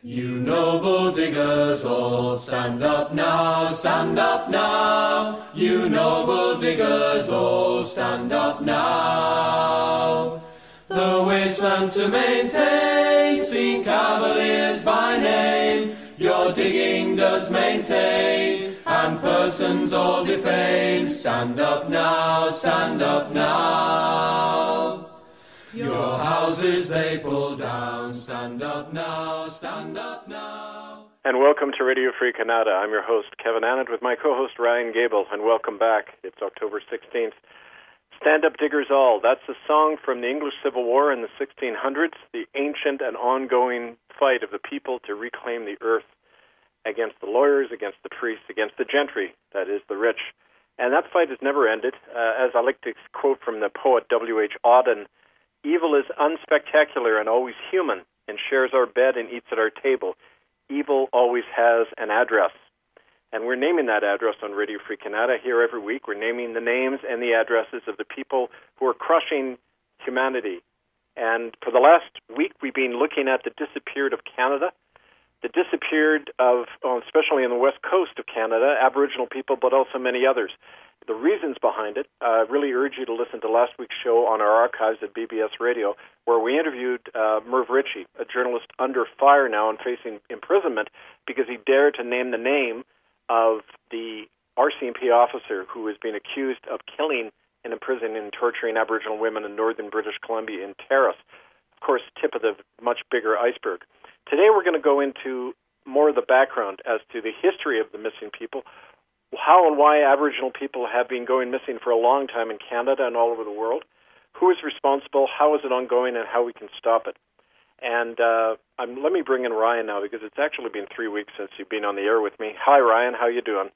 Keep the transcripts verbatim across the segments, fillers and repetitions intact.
You noble diggers all, stand up now, stand up now. You noble diggers all, stand up now. The wasteland to maintain, seen cavaliers by name. Your digging does maintain, and persons all defame. Stand up now, stand up now. Your houses they pull down. Stand up now, stand up now. And welcome to Radio Free Canada. I'm your host, Kevin Annett, with my co-host, Ryan Gable, and welcome back. It's October sixteenth. Stand Up Diggers All. That's a song from the English Civil War in the sixteen hundreds, the ancient and ongoing fight of the people to reclaim the earth against the lawyers, against the priests, against the gentry, that is, the rich. And that fight has never ended. Uh, as I like to quote from the poet W H Auden, evil is unspectacular and always human, and shares our bed and eats at our table. Evil always has an address. And we're naming that address on Radio Free Canada here every week. We're naming the names and the addresses of the people who are crushing humanity. And for the last week, we've been looking at the disappeared of Canada, the disappeared of, oh, especially in the west coast of Canada, Aboriginal people, but also many others. The reasons behind it, I uh, really urge you to listen to last week's show on our archives at B B S Radio, where we interviewed uh, Merv Ritchie, a journalist under fire now and facing imprisonment because he dared to name the name of the R C M P officer who has been accused of killing and imprisoning and torturing Aboriginal women in northern British Columbia in Terrace. Of course, tip of the much bigger iceberg. Today we're going to go into more of the background as to the history of the missing people, how and why Aboriginal people have been going missing for a long time in Canada and all over the world, who is responsible, how is it ongoing, and how we can stop it. And uh, I'm, let me bring in Ryan now, because it's actually been three weeks since you've been on the air with me. Hi, Ryan. How you doing?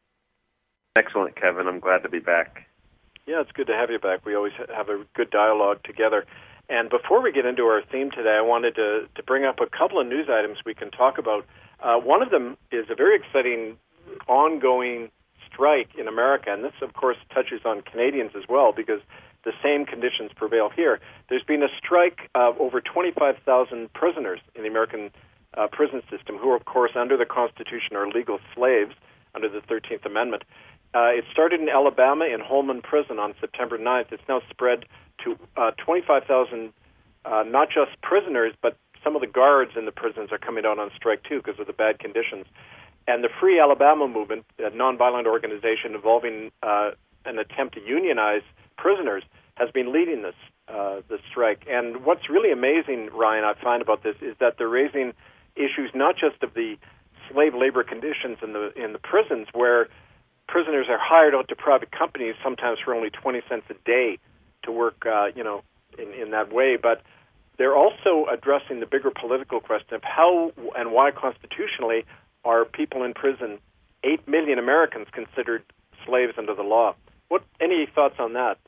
Excellent, Kevin. I'm glad to be back. Yeah, it's good to have you back. We always have a good dialogue together. And before we get into our theme today, I wanted to, to bring up a couple of news items we can talk about. Uh, one of them is a very exciting ongoing strike in America, and this, of course, touches on Canadians as well, because the same conditions prevail here. There's been a strike of over twenty-five thousand prisoners in the American uh, prison system, who, of course, under the Constitution are legal slaves under the thirteenth Amendment. Uh, it started in Alabama in Holman Prison on September ninth. It's now spread to uh, twenty-five thousand, uh, not just prisoners, but some of the guards in the prisons are coming out on strike, too, because of the bad conditions. And the Free Alabama Movement, a nonviolent organization involving uh, an attempt to unionize prisoners, has been leading this uh, this strike. And what's really amazing, Ryan, I find about this is that they're raising issues not just of the slave labor conditions in the in the prisons, where prisoners are hired out to private companies, sometimes for only twenty cents a day to work, uh, you know, in, in that way, but they're also addressing the bigger political question of how and why constitutionally are people in prison, eight million Americans, considered slaves under the law. What? Any thoughts on that?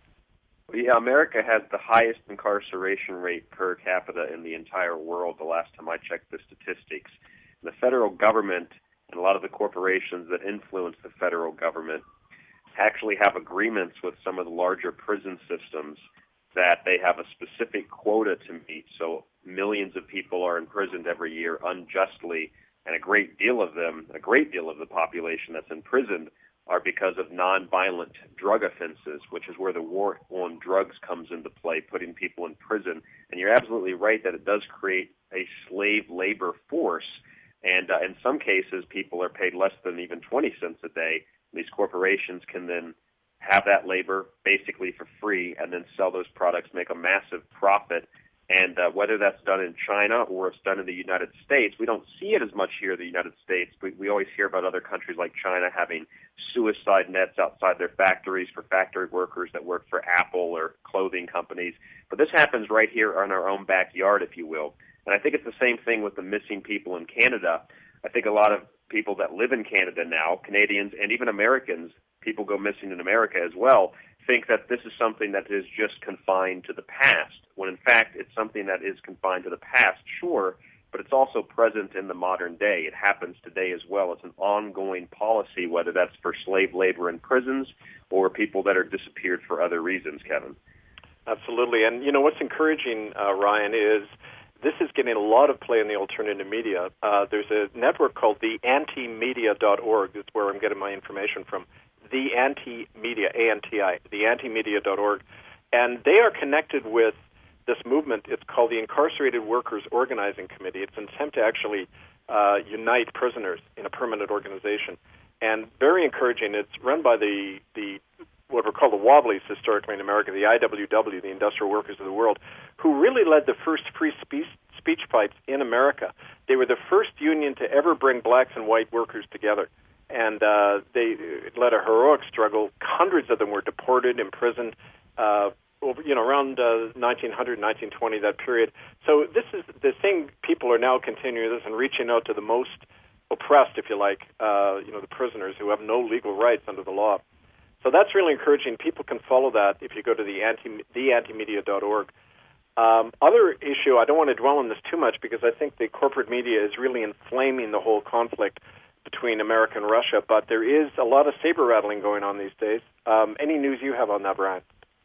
Yeah, America has the highest incarceration rate per capita in the entire world the last time I checked the statistics. The federal government and a lot of the corporations that influence the federal government actually have agreements with some of the larger prison systems that they have a specific quota to meet. So millions of people are imprisoned every year unjustly, and a great deal of them, a great deal of the population that's imprisoned are because of nonviolent drug offenses, which is where the war on drugs comes into play, putting people in prison. And you're absolutely right that it does create a slave labor force. And uh, in some cases, people are paid less than even twenty cents a day. These corporations can then have that labor basically for free and then sell those products, make a massive profit. And uh, whether that's done in China or it's done in the United States, we don't see it as much here in the United States, but we always hear about other countries like China having suicide nets outside their factories for factory workers that work for Apple or clothing companies. But this happens right here in our own backyard, if you will. And I think it's the same thing with the missing people in Canada. I think a lot of people that live in Canada now, Canadians and even Americans, people go missing in America as well, think that this is something that is just confined to the past, when in fact it's something that is confined to the past, sure, but it's also present in the modern day. It happens today as well. It's an ongoing policy, whether that's for slave labor in prisons or people that are disappeared for other reasons, Kevin. Absolutely. And, you know, what's encouraging, uh, Ryan, is this is getting a lot of play in the alternative media. Uh, there's a network called the anti media dot org. That's where I'm getting my information from. The Anti-Media, A N T I, the anti media dot org. And they are connected with this movement. It's called the Incarcerated Workers Organizing Committee. It's an attempt to actually uh, unite prisoners in a permanent organization. And very encouraging. It's run by the, the what were called the Wobblies historically in America, the I W W, the Industrial Workers of the World, who really led the first free speech, speech fights in America. They were the first union to ever bring blacks and white workers together. And uh, they led a heroic struggle. Hundreds of them were deported, imprisoned, uh, over, you know, around uh, nineteen hundred, nineteen twenty, that period. So this is the thing. People are now continuing this and reaching out to the most oppressed, if you like, uh, you know, the prisoners who have no legal rights under the law. So that's really encouraging. People can follow that if you go to the anti the anti media dot org. Um, other issue, I don't want to dwell on this too much because I think the corporate media is really inflaming the whole conflict between America and Russia, but there is a lot of saber-rattling going on these days. Um, any news you have on that, Brian?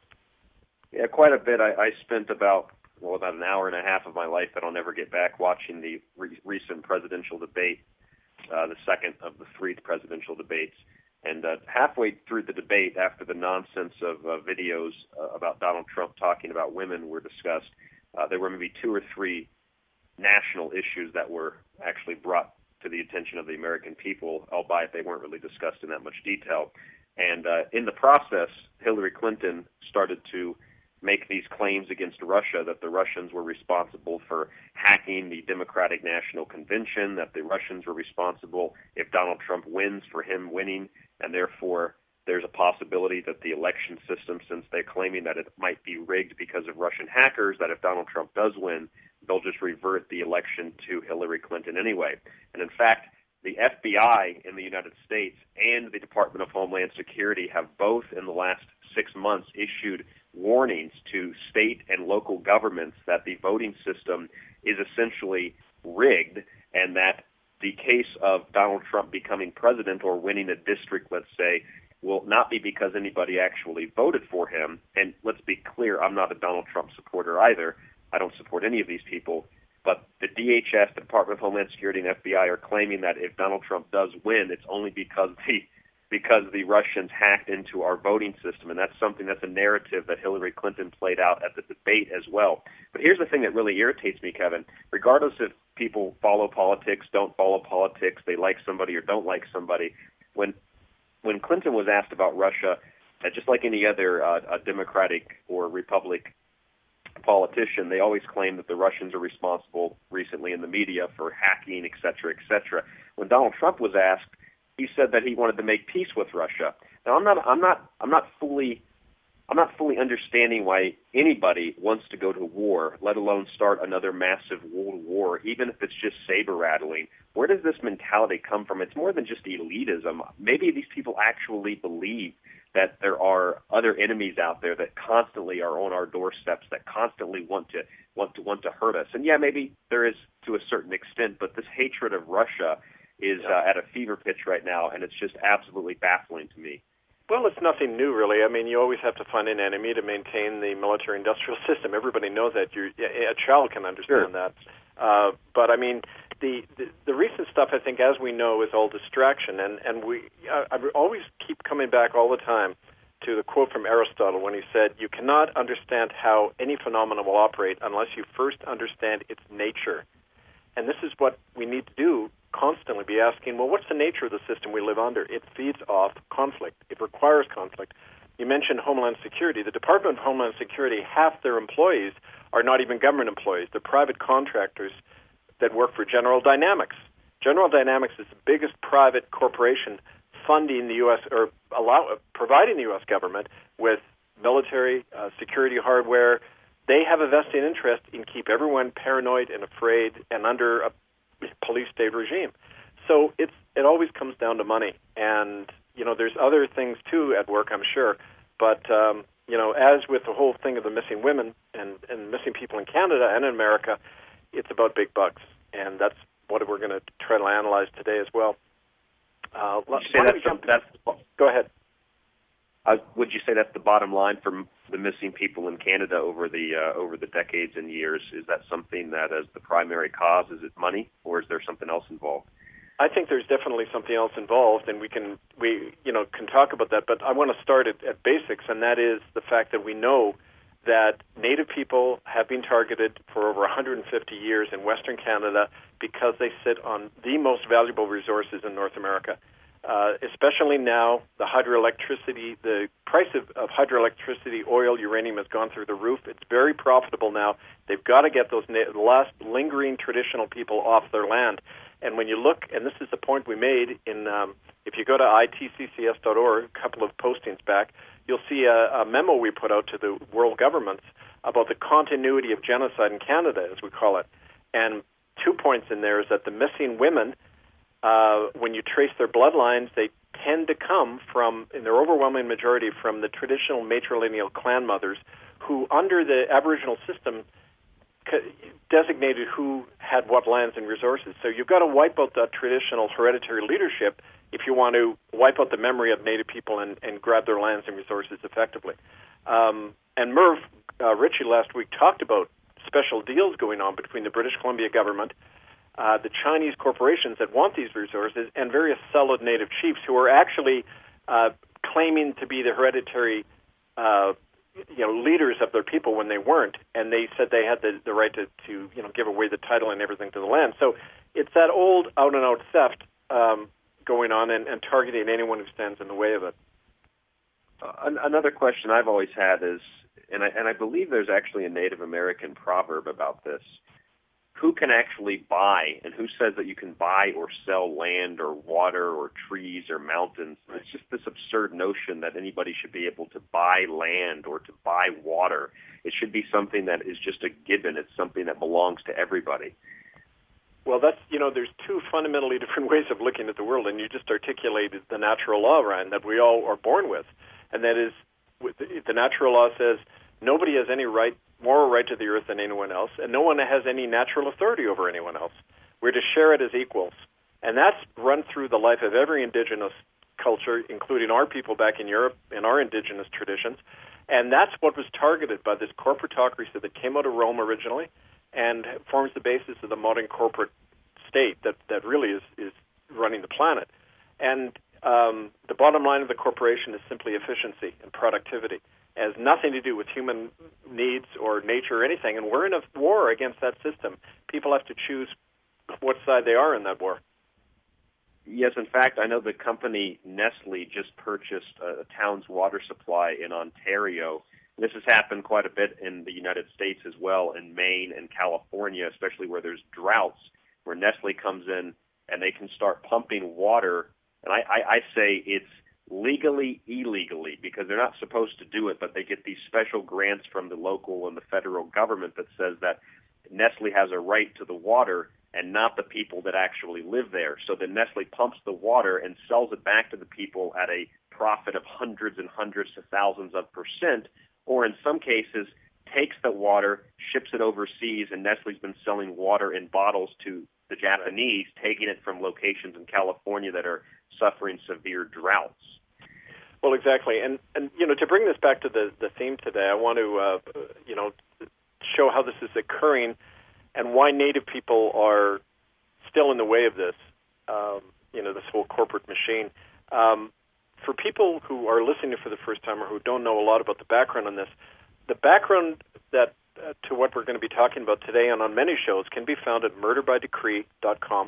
Yeah, quite a bit. I, I spent about, well, about an hour and a half of my life that I'll never get back watching the re- recent presidential debate, uh, the second of the three presidential debates. And uh, halfway through the debate, after the nonsense of uh, videos uh, about Donald Trump talking about women were discussed, uh, there were maybe two or three national issues that were actually brought to the attention of the American people, albeit they weren't really discussed in that much detail. And uh, in the process, Hillary Clinton started to make these claims against Russia, that the Russians were responsible for hacking the Democratic National Convention, that the Russians were responsible if Donald Trump wins for him winning, and therefore there's a possibility that the election system, since they're claiming that it might be rigged because of Russian hackers, that if Donald Trump does win, they'll just revert the election to Hillary Clinton anyway. And in fact, the F B I in the United States and the Department of Homeland Security have both in the last six months issued warnings to state and local governments that the voting system is essentially rigged and that the case of Donald Trump becoming president or winning a district, let's say, will not be because anybody actually voted for him. And let's be clear, I'm not a Donald Trump supporter either. I don't support any of these people. But the D H S, the Department of Homeland Security, and F B I are claiming that if Donald Trump does win, it's only because the because the Russians hacked into our voting system. And that's something, that's a narrative that Hillary Clinton played out at the debate as well. But here's the thing that really irritates me, Kevin. Regardless if people follow politics, don't follow politics, they like somebody or don't like somebody, when when Clinton was asked about Russia, uh, just like any other uh, uh, Democratic or Republic politician, they always claim that the Russians are responsible recently in the media for hacking, et cetera, et cetera. When Donald Trump was asked, he said that he wanted to make peace with Russia. Now, I'm not, I'm not, I'm not fully, I'm not fully understanding why anybody wants to go to war, let alone start another massive world war, even if it's just saber rattling. Where does this mentality come from? It's more than just elitism. Maybe these people actually believe that there are other enemies out there that constantly are on our doorsteps, that constantly want to want to want to hurt us. And yeah, maybe there is to a certain extent, but this hatred of Russia is uh, at a fever pitch right now, and it's just absolutely baffling to me. Well, it's nothing new, really. I mean, you always have to find an enemy to maintain the military-industrial system. Everybody knows that. You're, a child can understand Sure. that. Uh, but, I mean, the, the the recent stuff, I think, as we know, is all distraction. And, and we I, I always keep coming back all the time to the quote from Aristotle when he said, you cannot understand how any phenomenon will operate unless you first understand its nature. And this is what we need to do, constantly be asking, well, what's the nature of the system we live under? It feeds off conflict. It requires conflict. You mentioned Homeland Security. The Department of Homeland Security, half their employees are not even government employees. They're private contractors that work for General Dynamics. General Dynamics is the biggest private corporation funding the U S or allow, providing the U S government with military uh, security hardware. They have a vested interest in keep everyone paranoid and afraid and under a police state regime. So it's it always comes down to money. And, you know, there's other things, too, at work, I'm sure. But, um, you know, as with the whole thing of the missing women and, and missing people in Canada and in America, it's about big bucks. And that's what we're going to try to analyze today as well. Uh, you say that's, jump, that's, go ahead. Uh, would you say that's the bottom line for the missing people in Canada over the uh, over the decades and years? Is that something that is the primary cause? Is it money, or is there something else involved? I think there's definitely something else involved, and we can we you know can talk about that. But I want to start at, at basics, and that is the fact that we know that Native people have been targeted for over one hundred fifty years in Western Canada because they sit on the most valuable resources in North America. Uh, especially now, the hydroelectricity, the price of, of hydroelectricity, oil, uranium has gone through the roof. It's very profitable now. They've got to get those na- last lingering traditional people off their land. And when you look, and this is the point we made in, um, if you go to I T C C S dot org, a couple of postings back, you'll see a, a memo we put out to the world governments about the continuity of genocide in Canada, as we call it. And two points in there is that the missing women, Uh, when you trace their bloodlines, they tend to come from, in their overwhelming majority, from the traditional matrilineal clan mothers who, under the Aboriginal system, c- designated who had what lands and resources. So you've got to wipe out that traditional hereditary leadership if you want to wipe out the memory of Native people and, and grab their lands and resources effectively. Um, and Merv uh, Ritchie last week talked about special deals going on between the British Columbia government, Uh, the Chinese corporations that want these resources, and various solid Native chiefs who are actually uh, claiming to be the hereditary, uh, you know, leaders of their people when they weren't, and they said they had the, the right to, to, you know, give away the title and everything to the land. So it's that old out-and-out theft um, going on, and, and targeting anyone who stands in the way of it. Uh, another question I've always had is, and I, and I believe there's actually a Native American proverb about this. Who can actually buy, and who says that you can buy or sell land or water or trees or mountains? It's just this absurd notion that anybody should be able to buy land or to buy water. It should be something that is just a given. It's something that belongs to everybody. Well, that's, you know, there's two fundamentally different ways of looking at the world, and you just articulated the natural law, Ryan, that we all are born with. And that is, the natural law says nobody has any right, moral right to the earth than anyone else, and no one has any natural authority over anyone else. We're to share it as equals. And that's run through the life of every indigenous culture, including our people back in Europe and our indigenous traditions. And that's what was targeted by this corporatocracy that came out of Rome originally and forms the basis of the modern corporate state that, that really is, is running the planet. And um, the bottom line of the corporation is simply efficiency and productivity. It has nothing to do with human needs or nature or anything, and we're in a war against that system. People have to choose what side they are in that war. Yes, in fact, I know the company Nestle just purchased a, a town's water supply in Ontario. This has happened quite a bit in the United States as well, in Maine and California, especially where there's droughts, where Nestle comes in and they can start pumping water. And I, I, I say it's legally, illegally, because they're not supposed to do it, but they get these special grants from the local and the federal government that says that Nestle has a right to the water and not the people that actually live there. So then Nestle pumps the water and sells it back to the people at a profit of hundreds and hundreds to thousands of percent, or in some cases takes the water, ships it overseas, and Nestle's been selling water in bottles to the Japanese, taking it from locations in California that are suffering severe droughts. Well, exactly. And, and you know, to bring this back to the, the theme today, I want to, uh, you know, show how this is occurring and why Native people are still in the way of this, um, you know, this whole corporate machine. Um, for people who are listening for the first time or who don't know a lot about the background on this, the background that uh, to what we're going to be talking about today and on many shows can be found at murder by decree dot com.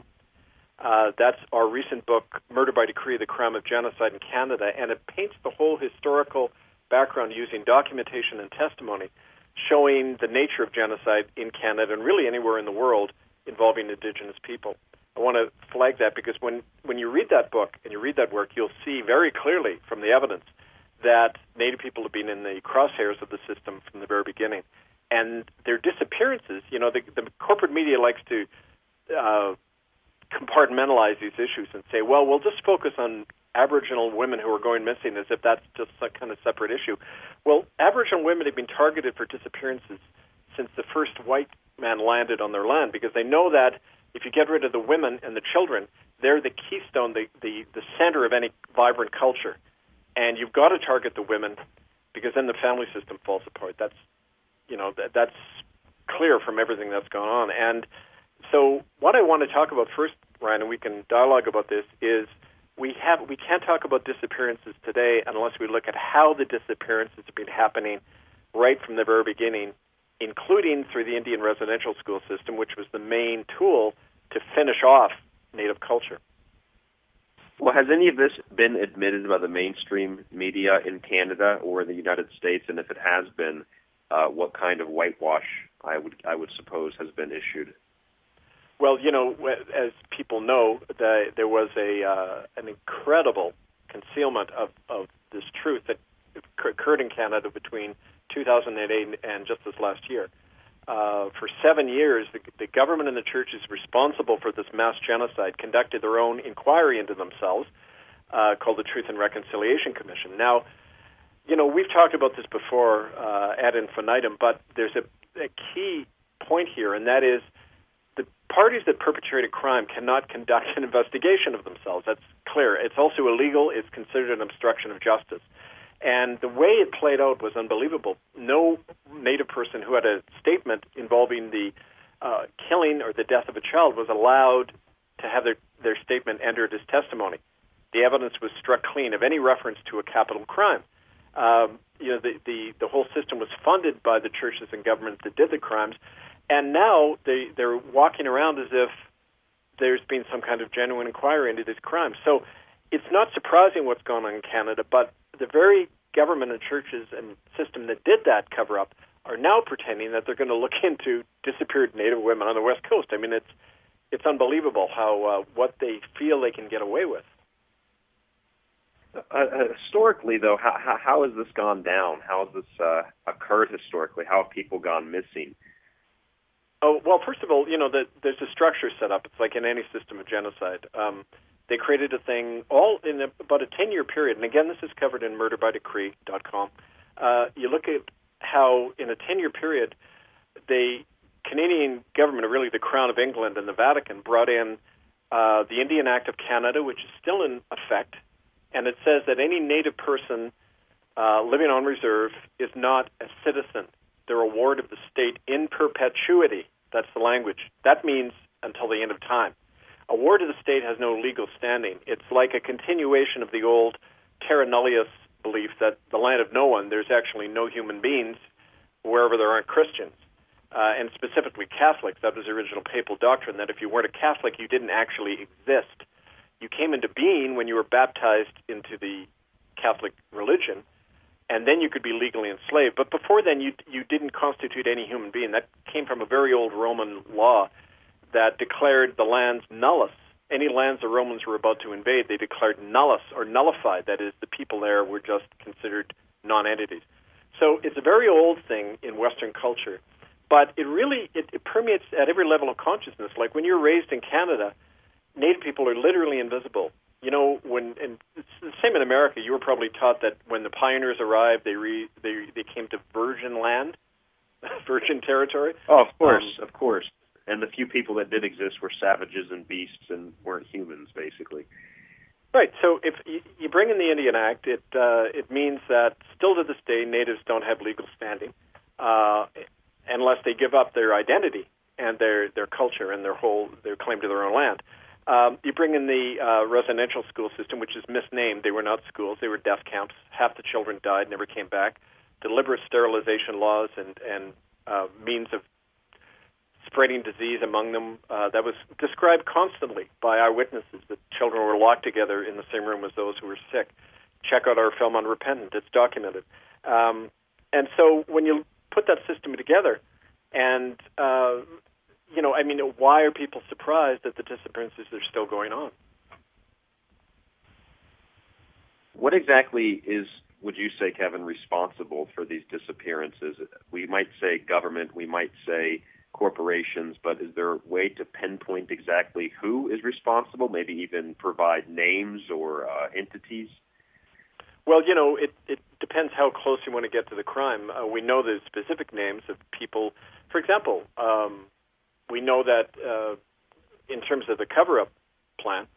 Uh, that's our recent book, Murder by Decree, The Crime of Genocide in Canada, and it paints the whole historical background using documentation and testimony showing the nature of genocide in Canada and really anywhere in the world involving Indigenous people. I want to flag that because when, when you read that book and you read that work, you'll see very clearly from the evidence that Native people have been in the crosshairs of the system from the very beginning. And their disappearances, you know, the, the corporate media likes to uh, compartmentalize these issues and say, well, we'll just focus on Aboriginal women who are going missing as if that's just some kind of separate issue. Well, Aboriginal women have been targeted for disappearances since the first white man landed on their land because they know that if you get rid of the women and the children, they're the keystone, the, the, the center of any vibrant culture. and you've got to target the women because then the family system falls apart. That's, you know, that, that's clear from everything that's gone on. And so what I want to talk about first, Ryan, and we can dialogue about this, is we have we can't talk about disappearances today unless we look at how the disappearances have been happening right from the very beginning, including through the Indian residential school system, which was the main tool to finish off Native culture. Well, has any of this been admitted by the mainstream media in Canada or the United States? And if it has been, uh, what kind of whitewash, I would I would suppose, has been issued? Well, you know, as people know, the, there was a uh, an incredible concealment of, of this truth that occurred in Canada between two thousand eight and just this last year. Uh, for seven years, the, the government and the churches responsible for this mass genocide conducted their own inquiry into themselves, uh, called the Truth and Reconciliation Commission. Now, you know, we've talked about this before uh, ad infinitum, but there's a, a key point here, and that is the parties that perpetrated crime cannot conduct an investigation of themselves. That's clear. It's also illegal. It's considered an obstruction of justice. And the way it played out was unbelievable. No Native person who had a statement involving the uh, killing or the death of a child was allowed to have their, their statement entered as testimony. The evidence was struck clean of any reference to a capital crime. Um, you know, the, the, the whole system was funded by the churches and governments that did the crimes, and now they, they're walking around as if there's been some kind of genuine inquiry into these crimes. So it's not surprising what's going on in Canada, but the very government and churches and system that did that cover-up are now pretending that they're going to look into disappeared Native women on the West Coast. I mean, it's it's unbelievable how uh, what they feel they can get away with. Uh, historically, though, how, how, how has this gone down? How has this uh, occurred historically? How have people gone missing? Oh, well, first of all, you know, the, there's a structure set up. It's like in any system of genocide. Um, They created a thing all in a, about a ten-year period, and again, this is covered in murder by decree dot com. Uh, you look at how, in a ten-year period, the Canadian government, or really the Crown of England and the Vatican, brought in uh, the Indian Act of Canada, which is still in effect, and it says that any Native person uh, living on reserve is not a citizen. They're a ward of the state in perpetuity. That's the language. That means until the end of time. A ward of the state has no legal standing. It's like a continuation of the old terra nullius belief that the land of no one, there's actually no human beings wherever there aren't Christians, uh, and specifically Catholics. That was the original papal doctrine, that if you weren't a Catholic, you didn't actually exist. You came into being when you were baptized into the Catholic religion, and then you could be legally enslaved. But before then, you you didn't constitute any human being. That came from a very old Roman law that declared the lands nullus. Any lands the Romans were about to invade, they declared nullus, or nullified. That is, the people there were just considered non-entities. So it's a very old thing in Western culture, but it really, it, it permeates at every level of consciousness. Like when you're raised in Canada, Native people are literally invisible. You know, when, and it's the same in America, you were probably taught that when the pioneers arrived, they re, they, they came to virgin land, virgin territory. Oh, of course, um, of course. And the few people that did exist were savages and beasts and weren't humans, basically. Right. So if you bring in the Indian Act, it uh, it means that still to this day, Natives don't have legal standing uh, unless they give up their identity and their, their culture and their whole their claim to their own land. Um, you bring in the uh, residential school system, which is misnamed. They were not schools; they were death camps. Half the children died, never came back. Deliberate sterilization laws and and uh, means of spreading disease among them. Uh, that was described constantly by eyewitnesses, that children were locked together in the same room as those who were sick. Check out our film Unrepentant. It's documented. Um, and so when you put that system together, and, uh, you know, I mean, why are people surprised that the disappearances are still going on? What exactly is, would you say, Kevin, responsible for these disappearances? We might say government, we might say corporations, but is there a way to pinpoint exactly who is responsible, maybe even provide names or uh, entities? Well, you know, it, it depends how close you want to get to the crime. Uh, we know the specific names of people. For example, um, we know that uh, in terms of the cover-up plan,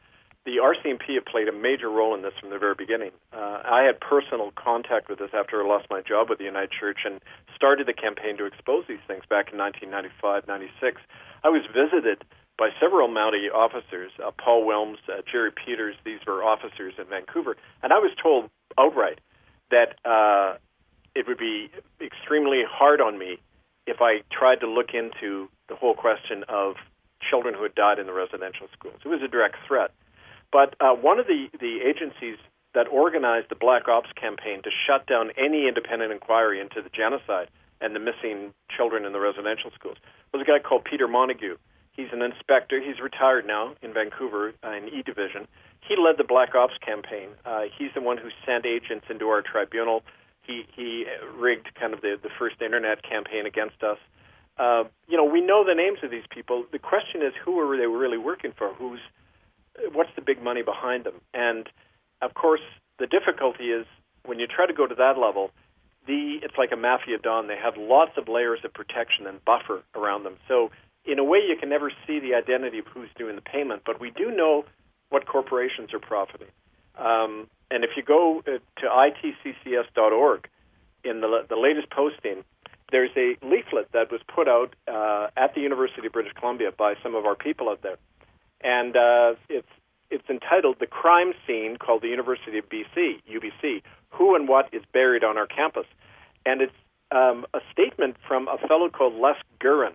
the R C M P have played a major role in this from the very beginning. Uh, I had personal contact with this after I lost my job with the United Church and started the campaign to expose these things back in nineteen ninety-five, ninety-six. I was visited by several Mountie officers, uh, Paul Wilms, uh, Jerry Peters. These were officers in Vancouver. And I was told outright that uh, it would be extremely hard on me if I tried to look into the whole question of children who had died in the residential schools. It was a direct threat. But uh, one of the, the agencies that organized the Black Ops campaign to shut down any independent inquiry into the genocide and the missing children in the residential schools was a guy called Peter Montague. He's an inspector. He's retired now in Vancouver uh, in E Division. He led the Black Ops campaign. Uh, he's the one who sent agents into our tribunal. He he rigged kind of the, the first Internet campaign against us. Uh, you know, we know the names of these people. The question is, who are they really working for? Who's what's the big money behind them? And of course, the difficulty is when you try to go to that level, the it's like a mafia don. They have lots of layers of protection and buffer around them. So in a way, you can never see the identity of who's doing the payment, but we do know what corporations are profiting. Um, and if you go uh, to I T C C S dot org, in the, the latest posting, there's a leaflet that was put out uh, at the University of British Columbia by some of our people out there. And uh, it's it's entitled The Crime Scene, called the University of B C, U B C, Who and What is Buried on Our Campus. And it's um, a statement from a fellow called Les Guerin.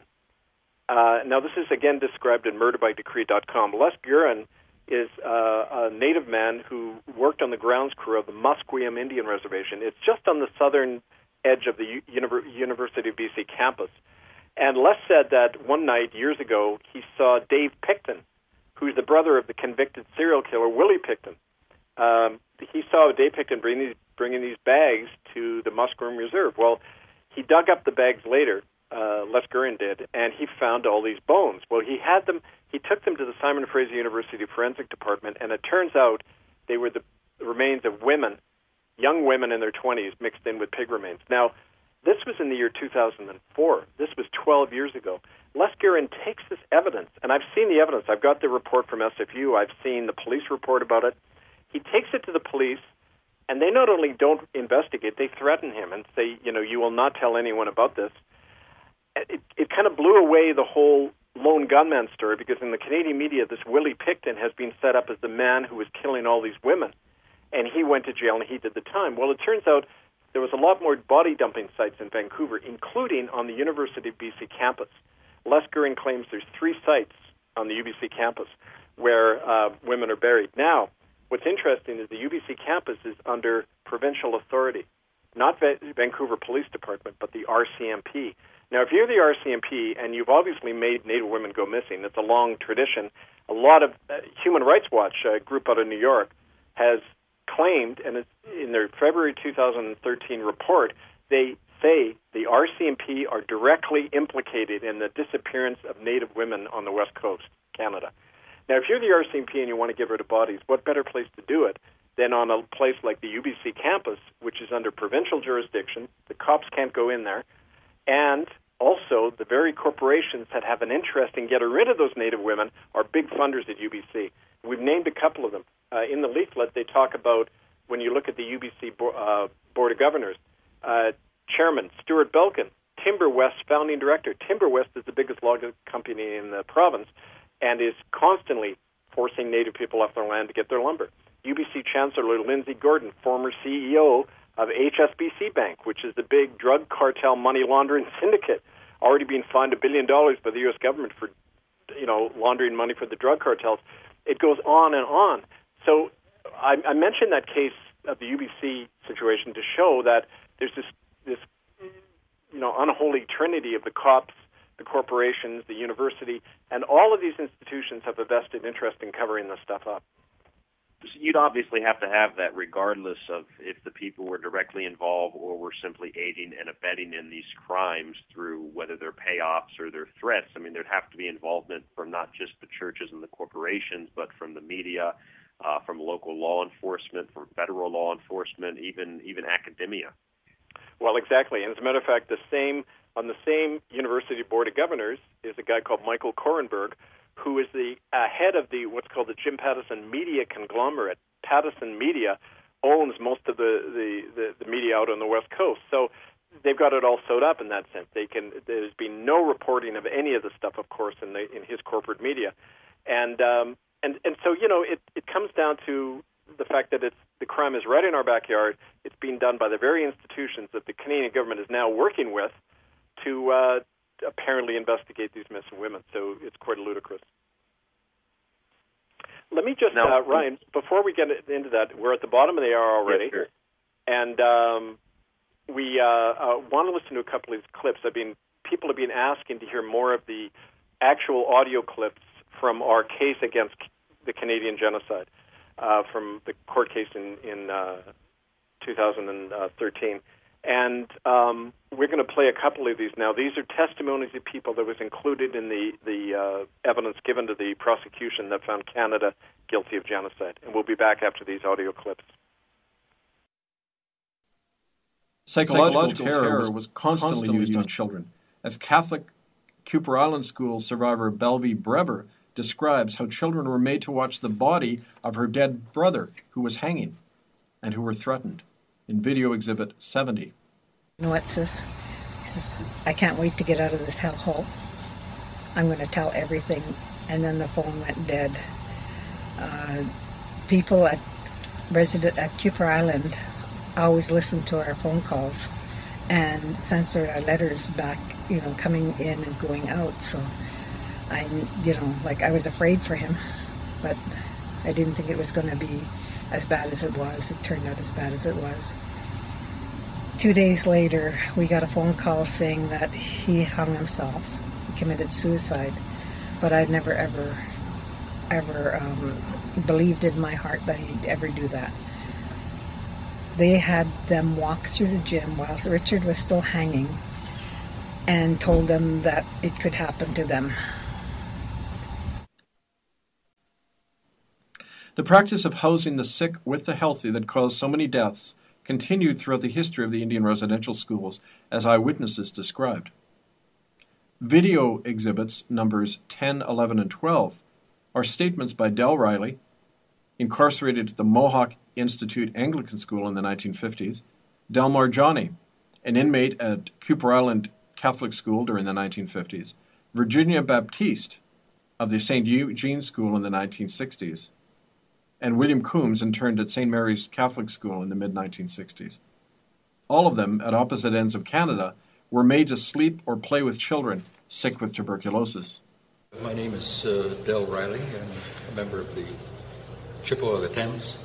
Uh, now, this is, again, described in murder by decree dot com. Les Guerin is uh, a native man who worked on the grounds crew of the Musqueam Indian Reservation. It's just on the southern edge of the U- Univer- University of B C campus. And Les said that one night, years ago, he saw Dave Picton, who's the brother of the convicted serial killer, Willie Picton. Um, he saw Dave Picton bring these, bringing these bags to the Musqueam Reserve. Well, he dug up the bags later, uh, Les Guerin did, and he found all these bones. Well, he had them, he took them to the Simon Fraser University Forensic Department, and it turns out they were the remains of women, young women in their twenties, mixed in with pig remains. Now, this was in the year two thousand four. This was twelve years ago. Les Guerin takes this evidence, and I've seen the evidence. I've got the report from S F U. I've seen the police report about it. He takes it to the police, and they not only don't investigate, they threaten him and say, you know, you will not tell anyone about this. It, it kind of blew away the whole lone gunman story, because in the Canadian media, this Willie Picton has been set up as the man who was killing all these women, and he went to jail and he did the time. Well, it turns out there was a lot more body dumping sites in Vancouver, including on the University of B C campus. Les Guerin claims there's three sites on the U B C campus where uh, women are buried. Now, what's interesting is the U B C campus is under provincial authority, not Va- Vancouver Police Department, but the R C M P. Now, if you're the R C M P and you've obviously made Native women go missing, it's a long tradition. A lot of uh, Human Rights Watch, a group out of New York, has claimed, and it's in their February two thousand thirteen report, they say the R C M P are directly implicated in the disappearance of Native women on the West Coast, Canada. Now, if you're the R C M P and you want to get rid of bodies, what better place to do it than on a place like the U B C campus, which is under provincial jurisdiction? The cops can't go in there. And also, the very corporations that have an interest in getting rid of those Native women are big funders at U B C. We've named a couple of them. Uh, in the leaflet, they talk about, when you look at the U B C bo- uh, Board of Governors, uh, Chairman Stuart Belkin, Timber West's founding director. Timber West is the biggest log company in the province and is constantly forcing Native people off their land to get their lumber. U B C Chancellor Lindsay Gordon, former C E O of H S B C Bank, which is the big drug cartel money laundering syndicate, already being fined a billion dollars by the U S government for, you know, laundering money for the drug cartels. It goes on and on. So I, I mentioned that case of the U B C situation to show that there's this, this, you know, unholy trinity of the cops, the corporations, the university, and all of these institutions have a vested interest in covering this stuff up. You'd obviously have to have that regardless of if the people were directly involved or were simply aiding and abetting in these crimes through whether they're payoffs or they're threats. I mean, there'd have to be involvement from not just the churches and the corporations, but from the media, uh, from local law enforcement, from federal law enforcement, even even academia. Well, exactly. And as a matter of fact, the same on the same University Board of Governors is a guy called Michael Korenberg, who is the uh, head of the what's called the Jim Pattison Media Conglomerate. Pattison Media owns most of the, the, the, the media out on the West Coast. So they've got it all sewed up in that sense. They can. There's been no reporting of any of the stuff, of course, in the in his corporate media, and um, and and so you know it, it comes down to the fact that it's the crime is right in our backyard. It's being done by the very institutions that the Canadian government is now working with to uh, apparently investigate these missing women. So it's quite ludicrous. Let me just, now, uh, Ryan, before we get into that, we're at the bottom of the hour already, yes, sure. and um, we uh, uh, want to listen to a couple of these clips. I've been, people have been asking to hear more of the actual audio clips from our case against the Canadian genocide, uh, from the court case in, in uh, two thousand thirteen. And um, we're going to play a couple of these now. These are testimonies of people that was included in the, the uh, evidence given to the prosecution that found Canada guilty of genocide. And we'll be back after these audio clips. Psychological, Psychological terror, terror was constantly, constantly used on children. As Catholic Cooper Island School survivor Belvie Brever describes how children were made to watch the body of her dead brother who was hanging and who were threatened. In video exhibit seventy. You know what, sis? He says, I can't wait to get out of this hellhole. I'm going to tell everything. And then the phone went dead. Uh, people at resident at Cooper Island always listened to our phone calls and censored our letters back, you know, coming in and going out. So I, you know, like I was afraid for him, but I didn't think it was going to be as bad as it was. It turned out as bad as it was. Two days later, we got a phone call saying that he hung himself. He committed suicide. But I'd never, ever, ever um, believed in my heart that he'd ever do that. They had them walk through the gym while Richard was still hanging and told them that it could happen to them. The practice of housing the sick with the healthy that caused so many deaths continued throughout the history of the Indian residential schools, as eyewitnesses described. Video exhibits numbers ten, eleven, and twelve are statements by Del Riley, incarcerated at the Mohawk Institute Anglican School in the nineteen fifties, Del Marjani, an inmate at Cooper Island Catholic School during the nineteen fifties, Virginia Baptiste of the Saint Eugene School in the nineteen sixties, and William Coombs interned at Saint Mary's Catholic School in the mid nineteen sixties. All of them, at opposite ends of Canada, were made to sleep or play with children sick with tuberculosis. My name is uh, Del Riley. I'm a member of the Chippewa of the Thames,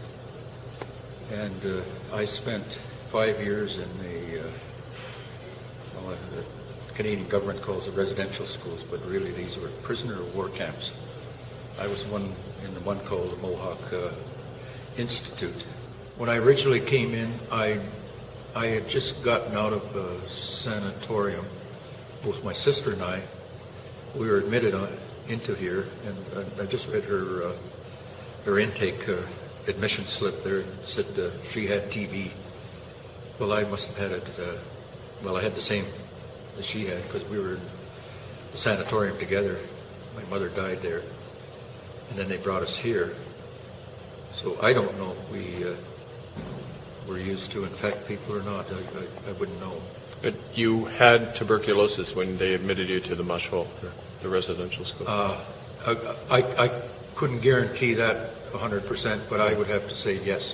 and uh, I spent five years in the, uh, well, the Canadian government calls it residential schools, but really these were prisoner of war camps. I was one in the one called the Mohawk uh, Institute. When I originally came in, I I had just gotten out of a sanatorium. Both my sister and I, we were admitted on, into here, and I, I just read her uh, her intake uh, admission slip there. It said uh, she had T B. Well, I must have had it. Uh, well, I had the same as she had because we were in the sanatorium together. My mother died there. And then they brought us here. So I don't know if we uh, were used to infect people or not. I, I, I wouldn't know. But you had tuberculosis when they admitted you to the mush hole, the, the residential school? Uh, I, I, I couldn't guarantee that one hundred percent, but I would have to say yes.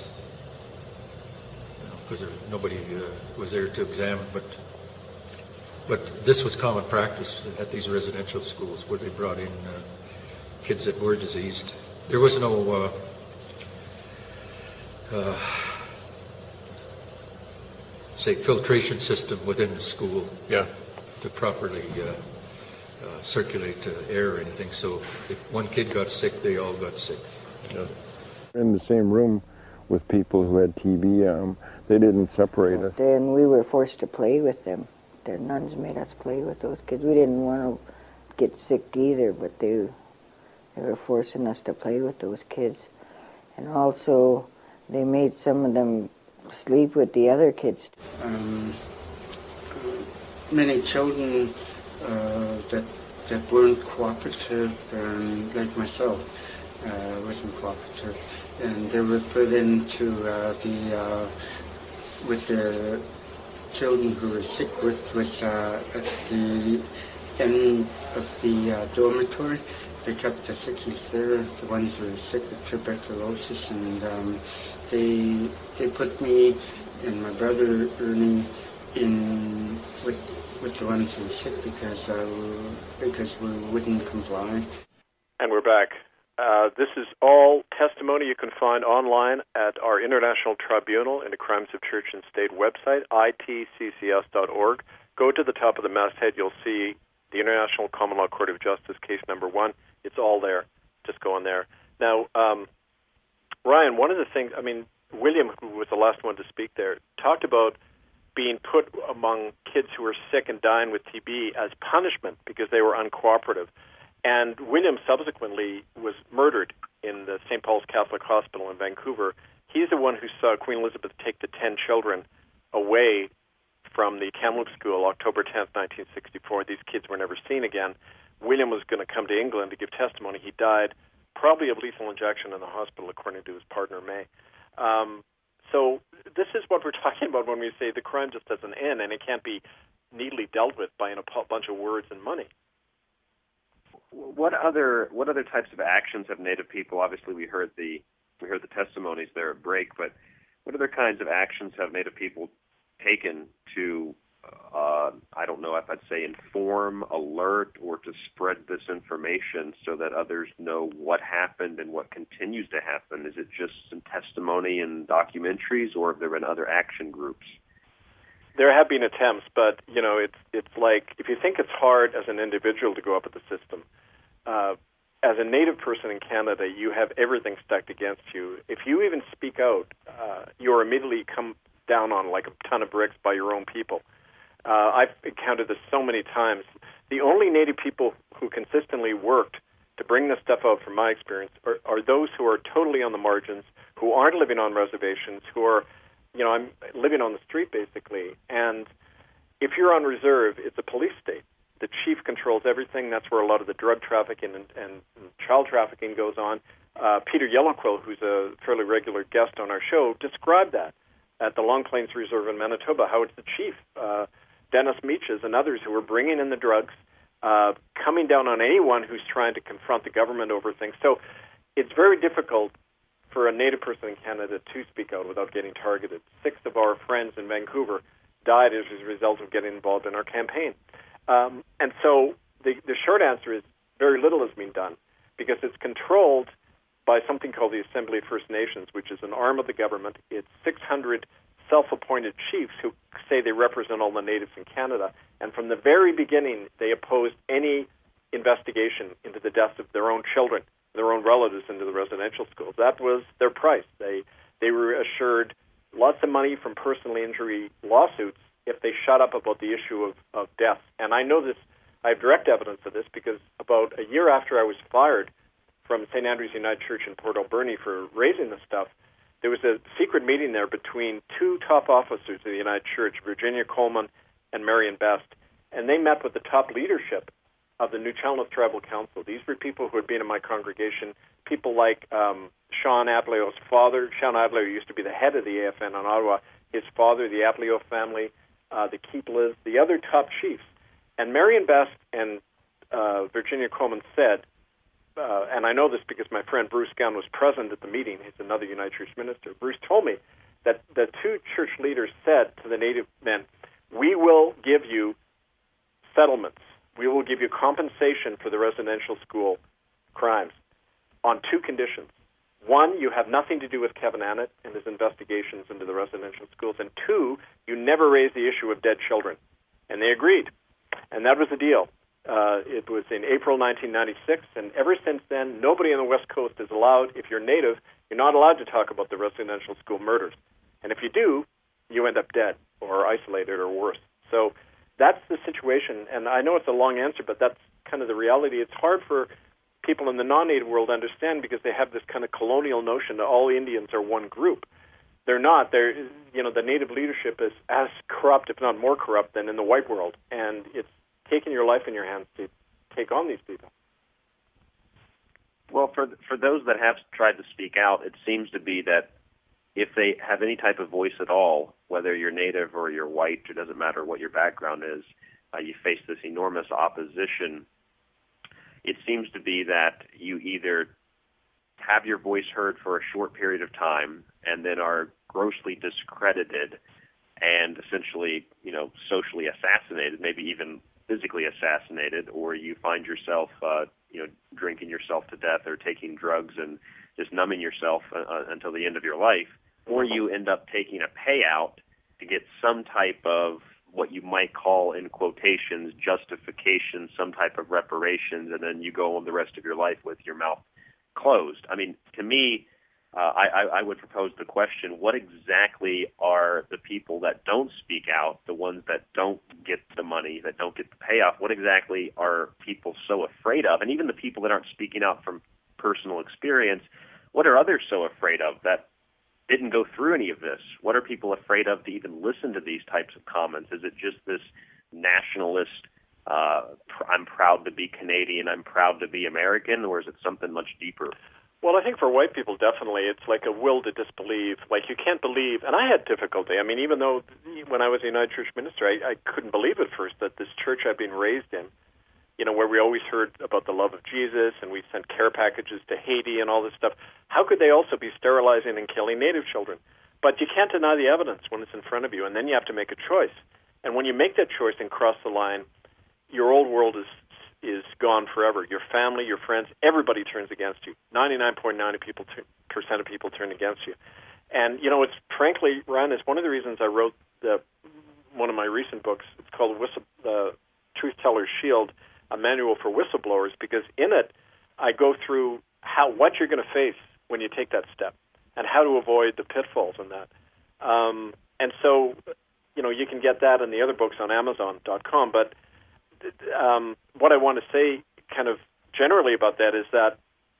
Because you know, nobody uh, was there to examine. But, but this was common practice at these residential schools where they brought in uh, kids that were diseased. There was no uh, uh, say filtration system within the school yeah. to properly uh, uh, circulate uh, air or anything. So if one kid got sick, they all got sick. Yeah. In the same room with people who had T B, um, they didn't separate us. Then we were forced to play with them. The nuns made us play with those kids. We didn't want to get sick either, but they They were forcing us to play with those kids. And also, they made some of them sleep with the other kids. Um, many children uh, that that weren't cooperative, and like myself, uh, wasn't cooperative, and they were put into uh, the uh, with the children who were sick with with uh, at the end of the uh, dormitory. They kept the sickies there, the ones who were sick with tuberculosis, and um, they they put me and my brother Ernie in with with the ones who were sick because uh, because we wouldn't comply. And we're back. Uh, this is all testimony you can find online at our International Tribunal into Crimes of Church and State website, I T C C S dot org. Go to the top of the masthead. You'll see the International Common Law Court of Justice, case number one. It's all there. Just go in there. Now, um, Ryan, one of the things, I mean, William, who was the last one to speak there, talked about being put among kids who were sick and dying with T B as punishment because they were uncooperative. And William subsequently was murdered in the Saint Paul's Catholic Hospital in Vancouver. He's the one who saw Queen Elizabeth take the ten children away from the Kamloops School October tenth, nineteen sixty-four. These kids were never seen again. William was going to come to England to give testimony. He died probably of lethal injection in the hospital, according to his partner, May. Um, so this is what we're talking about when we say the crime just doesn't end, and it can't be neatly dealt with by a bunch of words and money. What other what other types of actions have Native people? Obviously, we heard the we heard the testimonies there at break, but what other kinds of actions have Native people taken to, uh, I don't know if I'd say inform, alert, or to spread this information so that others know what happened and what continues to happen? Is it just some testimony and documentaries, or have there been other action groups? There have been attempts, but, you know, it's it's like, if you think it's hard as an individual to go up at the system, uh, as a Native person in Canada, you have everything stacked against you. If you even speak out, uh, you're immediately come down on like a ton of bricks by your own people. Uh, I've encountered this so many times. The only Native people who consistently worked to bring this stuff out, from my experience, are, are those who are totally on the margins, who aren't living on reservations, who are, you know, I'm living on the street, basically. And if you're on reserve, it's a police state. The chief controls everything. That's where a lot of the drug trafficking and, and, and child trafficking goes on. Uh, Peter Yellowquill, who's a fairly regular guest on our show, described that at the Long Plains Reserve in Manitoba, how it's the chief, uh, Dennis Meaches, and others who are bringing in the drugs, uh, coming down on anyone who's trying to confront the government over things. So it's very difficult for a Native person in Canada to speak out without getting targeted. Six of our friends in Vancouver died as a result of getting involved in our campaign. Um, and so the, the short answer is very little has been done because it's controlled by something called the Assembly of First Nations, which is an arm of the government. It's six hundred self-appointed chiefs who say they represent all the natives in Canada. And from the very beginning, they opposed any investigation into the deaths of their own children, their own relatives, into the residential schools. That was their price. They they were assured lots of money from personal injury lawsuits if they shut up about the issue of, of death. And I know this, I have direct evidence of this because about a year after I was fired from Saint Andrew's United Church in Port Alberni for raising this stuff, there was a secret meeting there between two top officers of the United Church, Virginia Coleman and Marion Best, and they met with the top leadership of the New Chalmers Tribal Council. These were people who had been in my congregation, people like um, Sean Ableo's father. Sean Ableo used to be the head of the A F N in Ottawa. His father, the Ableo family, uh, the Keepliz, the other top chiefs. And Marion Best and uh, Virginia Coleman said, uh, and I know this because my friend Bruce Gunn was present at the meeting. He's another United Church minister. Bruce told me that the two church leaders said to the Native men, we will give you settlements. We will give you compensation for the residential school crimes on two conditions. One, you have nothing to do with Kevin Annett and his investigations into the residential schools. And two, you never raise the issue of dead children. And they agreed. And that was the deal. Uh, it was in April nineteen ninety-six, and ever since then, nobody on the West Coast is allowed, if you're Native, you're not allowed to talk about the residential school murders. And if you do, you end up dead or isolated or worse. So that's the situation, and I know it's a long answer, but that's kind of the reality. It's hard for people in the non-Native world to understand because they have this kind of colonial notion that all Indians are one group. They're not. They're, you know, the Native leadership is as corrupt, if not more corrupt, than in the white world, and it's taking your life in your hands to take on these people? Well, for for those that have tried to speak out, it seems to be that if they have any type of voice at all, whether you're Native or you're white, it doesn't matter what your background is, uh, you face this enormous opposition. It seems to be that you either have your voice heard for a short period of time and then are grossly discredited and essentially, you know, socially assassinated, maybe even physically assassinated, or you find yourself, uh, you know, drinking yourself to death or taking drugs and just numbing yourself uh, until the end of your life, or you end up taking a payout to get some type of what you might call, in quotations, justification, some type of reparations, and then you go on the rest of your life with your mouth closed. I mean, to me, uh, I, I would propose the question, what exactly are the people that don't speak out, the ones that don't get the money, that don't get the payoff, what exactly are people so afraid of? And even the people that aren't speaking out from personal experience, what are others so afraid of that didn't go through any of this? What are people afraid of to even listen to these types of comments? Is it just this nationalist, uh, pr- I'm proud to be Canadian, I'm proud to be American, or is it something much deeper? Well, I think for white people, definitely, it's like a will to disbelieve. Like, you can't believe, and I had difficulty. I mean, even though when I was a United Church minister, I, I couldn't believe at first that this church I'd been raised in, you know, where we always heard about the love of Jesus, and we sent care packages to Haiti and all this stuff. How could they also be sterilizing and killing Native children? But you can't deny the evidence when it's in front of you, and then you have to make a choice. And when you make that choice and cross the line, your old world is is gone forever. Your family, your friends, everybody turns against you. ninety-nine point nine percent of people turn against you. And, you know, it's frankly, Ryan, it's one of the reasons I wrote the, one of my recent books. It's called Whistle, uh, Truth Teller's Shield, a manual for whistleblowers, because in it I go through how what you're going to face when you take that step and how to avoid the pitfalls in that. Um, and so, you know, you can get that and the other books on Amazon dot com. But um, what I want to say kind of generally about that is that,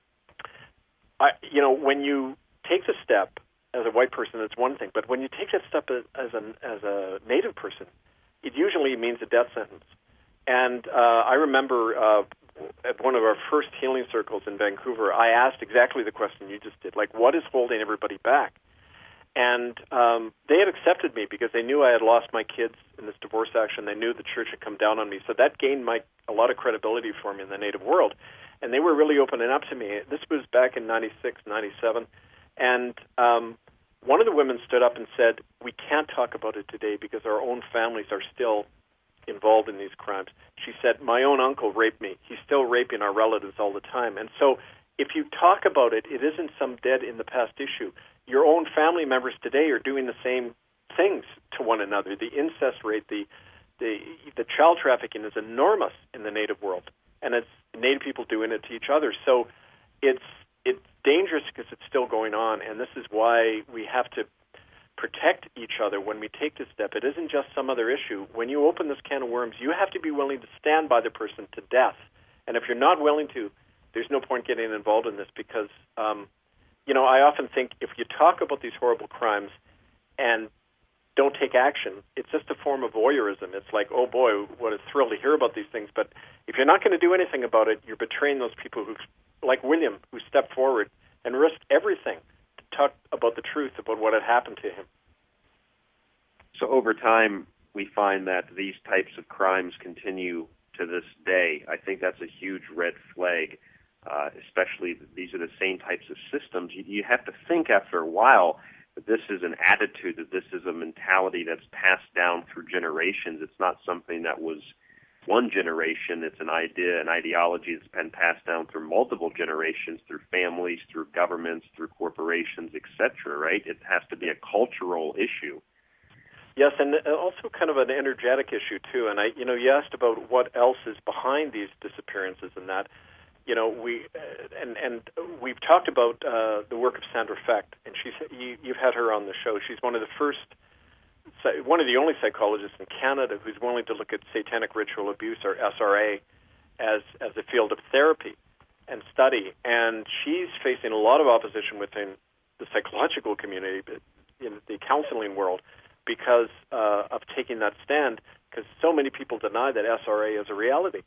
I, you know, when you take the step as a white person, it's one thing. But when you take that step as a, as a Native person, it usually means a death sentence. And uh, I remember uh, at one of our first healing circles in Vancouver, I asked exactly the question you just did, like, what is holding everybody back? And um, they had accepted me because they knew I had lost my kids in this divorce action. They knew the church had come down on me. So that gained my a lot of credibility for me in the Native world. And they were really opening up to me. This was back in ninety-six, ninety-seven. And um, one of the women stood up and said, we can't talk about it today because our own families are still involved in these crimes. She said, my own uncle raped me. He's still raping our relatives all the time. And so if you talk about it, it isn't some dead in the past issue. Your own family members today are doing the same things to one another. The incest rate, the the the child trafficking is enormous in the Native world, and it's Native people doing it to each other. So it's it's dangerous because it's still going on, and this is why we have to protect each other when we take this step. It isn't just some other issue. When you open this can of worms, you have to be willing to stand by the person to death. And if you're not willing to, there's no point getting involved in this because, um, you know, I often think if you talk about these horrible crimes and don't take action, it's just a form of voyeurism. It's like, oh boy, what a thrill to hear about these things. But if you're not going to do anything about it, you're betraying those people who, like William, who stepped forward and risked everything to talk about the truth about what had happened to him. So over time, we find that these types of crimes continue to this day. I think that's a huge red flag, uh, especially these are the same types of systems. You, you have to think after a while that this is an attitude, that this is a mentality that's passed down through generations. It's not something that was one generation. It's an idea, an ideology that's been passed down through multiple generations, through families, through governments, through corporations, et cetera, right? It has to be a cultural issue. Yes, and also kind of an energetic issue, too. And, I, you know, you asked about what else is behind these disappearances and that. You know, we uh, and and we've talked about uh, the work of Sandra Fecht, and she's you, you've had her on the show. She's one of the first, one of the only psychologists in Canada who's willing to look at satanic ritual abuse, or S R A, as as a field of therapy and study. And she's facing a lot of opposition within the psychological community, in the counseling world, because uh, of taking that stand, because so many people deny that S R A is a reality.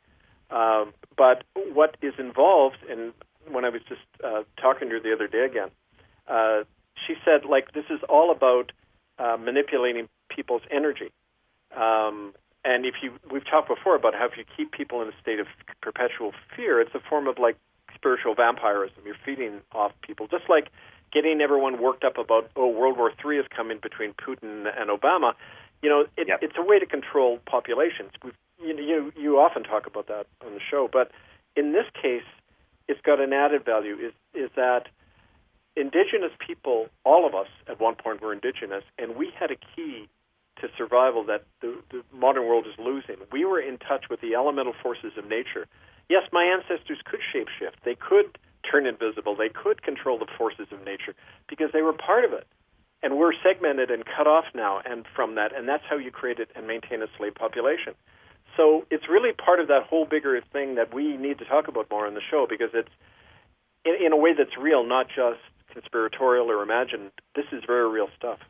Um, but what is involved, and when I was just uh, talking to her the other day again, uh, she said, like, this is all about uh, manipulating people's energy. Um, and if you, we've talked before about how if you keep people in a state of perpetual fear, it's a form of, like, spiritual vampirism. You're feeding off people, just like getting everyone worked up about, oh, World War Three is coming between Putin and Obama. You know, it, yep. it's a way to control populations. We've, you, you you often talk about that on the show, but in this case, it's got an added value. Is is that Indigenous people, all of us at one point were Indigenous, and we had a key to survival that the, the modern world is losing. We were in touch with the elemental forces of nature. Yes, my ancestors could shapeshift. They could turn invisible. They could control the forces of nature because they were part of it. And we're segmented and cut off now and from that, and that's how you create it and maintain a slave population. So it's really part of that whole bigger thing that we need to talk about more on the show because it's in, in a way that's real, not just conspiratorial or imagined. This is very real stuff.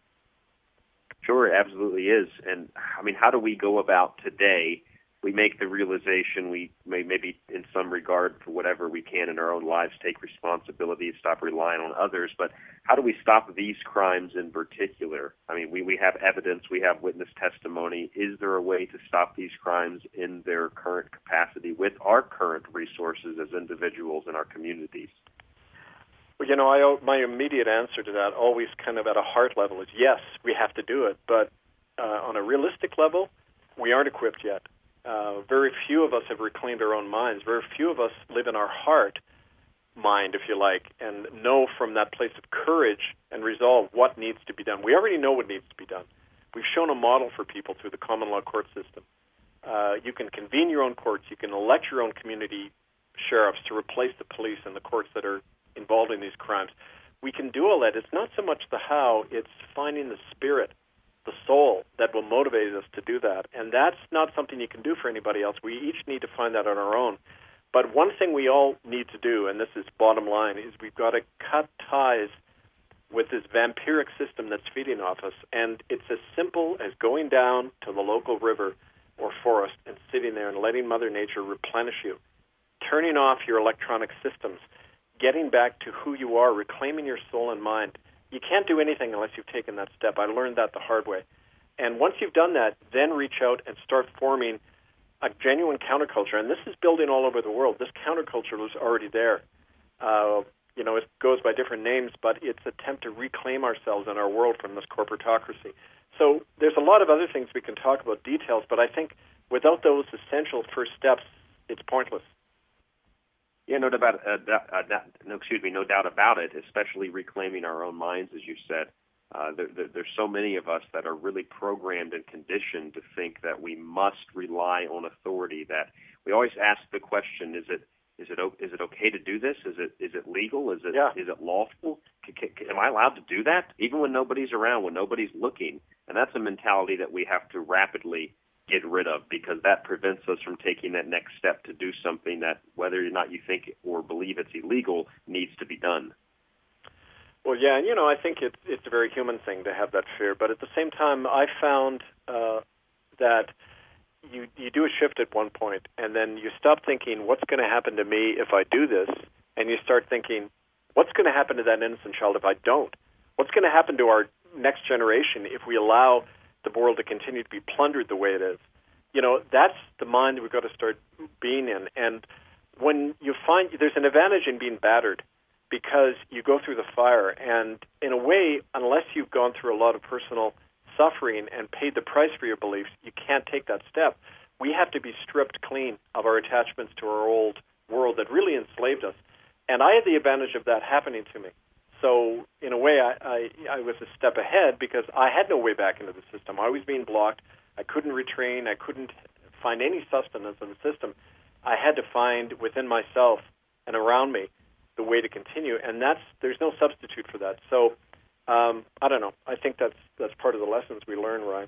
Sure, it absolutely is. And, I mean, how do we go about today? We make the realization we may maybe in some regard for whatever we can in our own lives take responsibility, stop relying on others, but how do we stop these crimes in particular? I mean, we, we have evidence, we have witness testimony. Is there a way to stop these crimes in their current capacity with our current resources as individuals in our communities? Well, you know, I, my immediate answer to that, always kind of at a heart level, is yes, we have to do it, but uh, on a realistic level, we aren't equipped yet. Uh, very few of us have reclaimed our own minds. Very few of us live in our heart mind, if you like, and know from that place of courage and resolve what needs to be done. We already know what needs to be done. We've shown a model for people through the common law court system. Uh, you can convene your own courts. You can elect your own community sheriffs to replace the police and the courts that are involved in these crimes. We can do all that. It's not so much the how, it's finding the spirit, the soul that will motivate us to do that. And that's not something you can do for anybody else. We each need to find that on our own. But one thing we all need to do, and this is bottom line, is we've got to cut ties with this vampiric system that's feeding off us. And it's as simple as going down to the local river or forest and sitting there and letting Mother Nature replenish you, turning off your electronic systems, getting back to who you are, reclaiming your soul and mind. You can't do anything unless you've taken that step. I learned that the hard way. And once you've done that, then reach out and start forming a genuine counterculture. And this is building all over the world. This counterculture was already there. Uh, you know, it goes by different names, but it's an attempt to reclaim ourselves and our world from this corporatocracy. So there's a lot of other things we can talk about, details, but I think without those essential first steps, it's pointless. Yeah, no doubt, uh, uh, no, excuse me, no doubt about it, especially reclaiming our own minds, as you said. Uh, there, there, there's so many of us that are really programmed and conditioned to think that we must rely on authority, that we always ask the question, is it is it, is it okay to do this? Is it is it legal? Is it yeah. is it lawful? Can, can, am I allowed to do that? Even when nobody's around, when nobody's looking? And that's a mentality that we have to rapidly get rid of, because that prevents us from taking that next step to do something that, whether or not you think or believe it's illegal, needs to be done. Well, yeah, and you know, I think it's it's a very human thing to have that fear, but at the same time, I found uh, that you you do a shift at one point, and then you stop thinking, what's going to happen to me if I do this, and you start thinking, what's going to happen to that innocent child if I don't? What's going to happen to our next generation if we allow the world to continue to be plundered the way it is? You know, that's the mind that we've got to start being in. And when you find there's an advantage in being battered, because you go through the fire, and in a way, unless you've gone through a lot of personal suffering and paid the price for your beliefs, you can't take that step. We have to be stripped clean of our attachments to our old world that really enslaved us. And I had the advantage of that happening to me. So in a way, I, I, I was a step ahead because I had no way back into the system. I was being blocked. I couldn't retrain. I couldn't find any sustenance in the system. I had to find within myself and around me the way to continue, and that's there's no substitute for that. So um, I don't know. I think that's that's part of the lessons we learn, Ryan.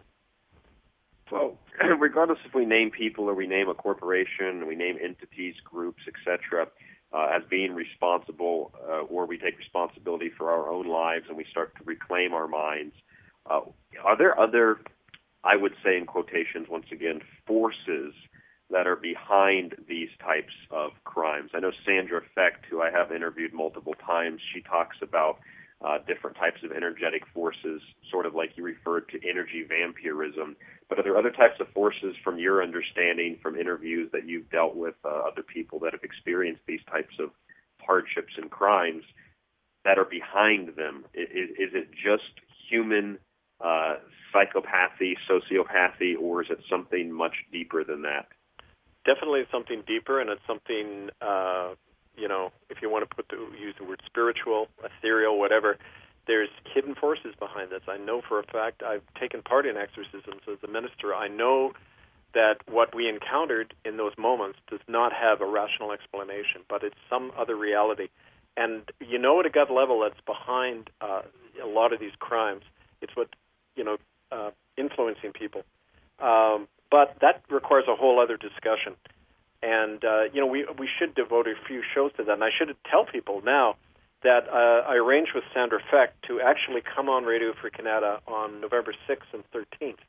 Well, regardless if we name people or we name a corporation, we name entities, groups, et cetera, uh, as being responsible, uh, or we take responsibility for our own lives and we start to reclaim our minds, uh, are there other, I would say in quotations once again, forces that are behind these types of crimes. I know Sandra Fecht, who I have interviewed multiple times, she talks about uh, different types of energetic forces, sort of like you referred to energy vampirism. But are there other types of forces from your understanding, from interviews that you've dealt with uh, other people that have experienced these types of hardships and crimes that are behind them? Is, is it just human uh, psychopathy, sociopathy, or is it something much deeper than that? Definitely something deeper, and it's something, uh, you know, if you want to put the, use the word spiritual, ethereal, whatever, there's hidden forces behind this. I know for a fact, I've taken part in exorcisms as a minister. I know that what we encountered in those moments does not have a rational explanation, but it's some other reality. And you know at a gut level that's behind uh, a lot of these crimes. It's what, you know, uh, influencing people. Um, But that requires a whole other discussion. And, uh, you know, we we should devote a few shows to that. And I should tell people now that uh, I arranged with Sandra Fecht to actually come on Radio Free Canada on November sixth and thirteenth.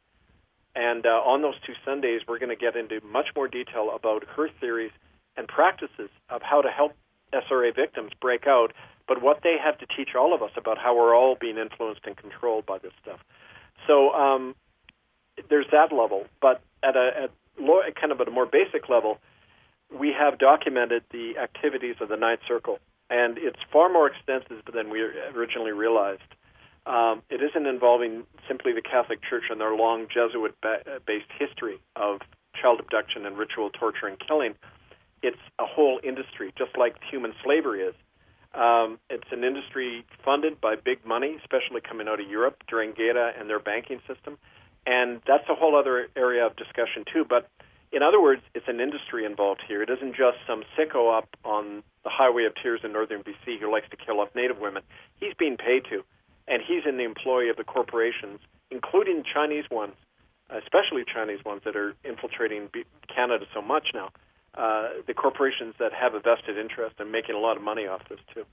And uh, on those two Sundays, we're going to get into much more detail about her theories and practices of how to help S R A victims break out, but what they have to teach all of us about how we're all being influenced and controlled by this stuff. So um, there's that level. But at a at low, kind of at a more basic level, we have documented the activities of the Ninth Circle, and it's far more extensive than we originally realized. Um, it isn't involving simply the Catholic Church and their long Jesuit-based history of child abduction and ritual torture and killing. It's a whole industry, just like human slavery is. Um, it's an industry funded by big money, especially coming out of Europe during Geta and their banking system. And that's a whole other area of discussion, too. But in other words, it's an industry involved here. It isn't just some sicko up on the Highway of Tears in northern B C who likes to kill off Native women. He's being paid to, and he's in the employ of the corporations, including Chinese ones, especially Chinese ones that are infiltrating Canada so much now. Uh, the corporations that have a vested interest in making a lot of money off this, too.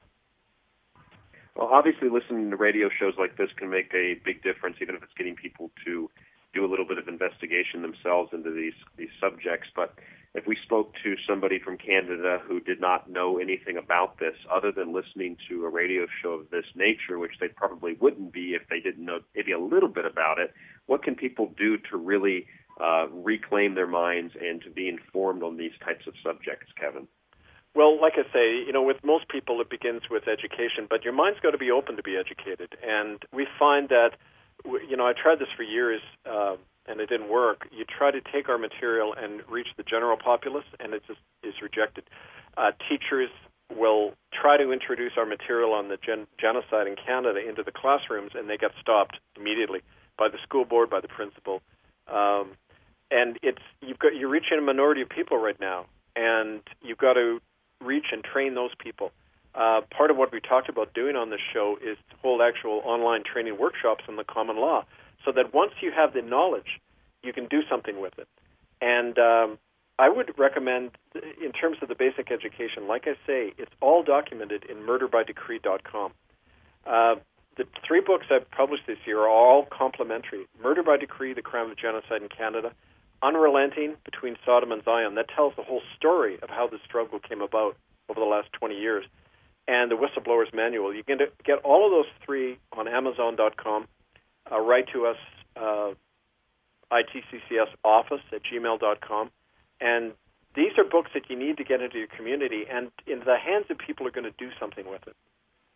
Well, obviously, listening to radio shows like this can make a big difference, even if it's getting people to do a little bit of investigation themselves into these these subjects. But if we spoke to somebody from Canada who did not know anything about this, other than listening to a radio show of this nature, which they probably wouldn't be if they didn't know maybe a little bit about it, what can people do to really uh, reclaim their minds and to be informed on these types of subjects, Kevin? Well, like I say, you know, with most people it begins with education, but your mind's got to be open to be educated. And we find that, you know, I tried this for years, uh, and it didn't work. You try to take our material and reach the general populace, and it just is rejected. Uh, teachers will try to introduce our material on the gen- genocide in Canada into the classrooms, and they get stopped immediately by the school board, by the principal. Um, and it's you've got you're reaching a minority of people right now, and you've got to reach and train those people. Uh, part of what we talked about doing on this show is to hold actual online training workshops on the common law, so that once you have the knowledge, you can do something with it. And um, I would recommend, in terms of the basic education, like I say, it's all documented in murder by decree dot com. Uh, the three books I've published this year are all complementary. Murder by Decree, The Crime of Genocide in Canada, Unrelenting, Between Sodom and Zion. That tells the whole story of how the struggle came about over the last twenty years. And The Whistleblower's Manual. You can get all of those three on amazon dot com. Uh, write to us, uh, I T C C S office at gmail dot com. And these are books that you need to get into your community and into the hands of people who are going to do something with it.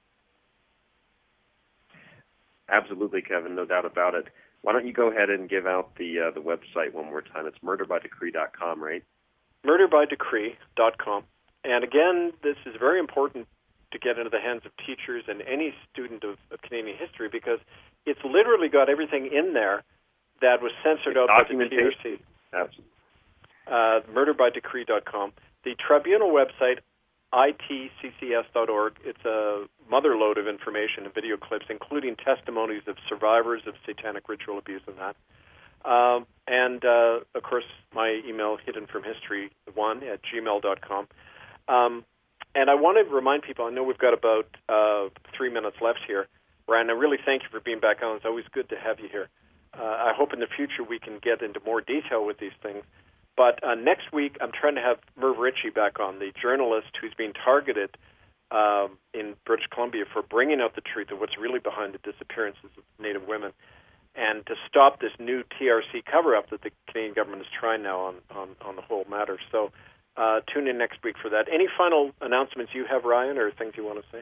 Absolutely, Kevin, no doubt about it. Why don't you go ahead and give out the uh, the website one more time? It's murder by decree dot com, right? murder by decree dot com. And again, this is very important to get into the hands of teachers and any student of, of Canadian history, because it's literally got everything in there that was censored out by the T R C. Absolutely. Uh, murder by decree dot com. The tribunal website, I T C C S dot org, it's a motherlode of information and video clips, including testimonies of survivors of satanic ritual abuse and that. Um, and, uh, of course, my email, hidden from history one at gmail dot com. Um, and I want to remind people, I know we've got about uh, three minutes left here, Ryan. I really thank you for being back on. It's always good to have you here. Uh, I hope in the future we can get into more detail with these things. But uh, next week, I'm trying to have Merv Ritchie back on, the journalist who's being targeted um, in British Columbia for bringing out the truth of what's really behind the disappearances of Native women, and to stop this new T R C cover-up that the Canadian government is trying now on, on, on the whole matter. So uh, tune in next week for that. Any final announcements you have, Ryan, or things you want to say?